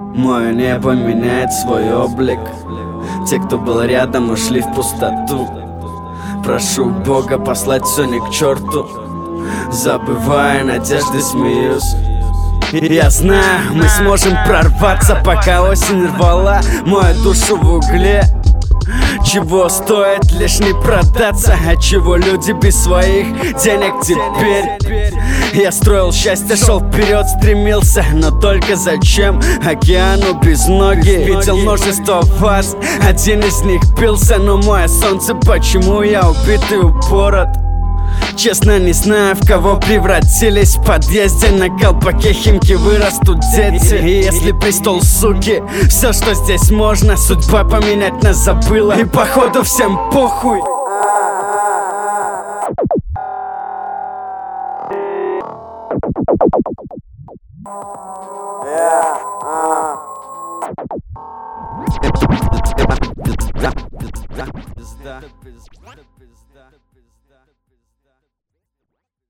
Мое небо меняет свой облик. Те, кто был рядом, ушли в пустоту. Прошу Бога послать все не к черту. Забывая надежды, смеюсь. Я знаю, мы сможем прорваться, пока осень рвала мою душу в угле. Чего стоит лишь не продаться, а чего люди без своих денег теперь? Я строил счастье, шел вперед, стремился, но только зачем океану без ноги? Видел множество вас, один из них бился, но мое солнце, почему я убитый упорот? Честно не знаю, в кого превратились. В подъезде на колпаке Химки вырастут дети. И если престол суки, все, что здесь можно, судьба поменять нас забыла, и походу всем похуй.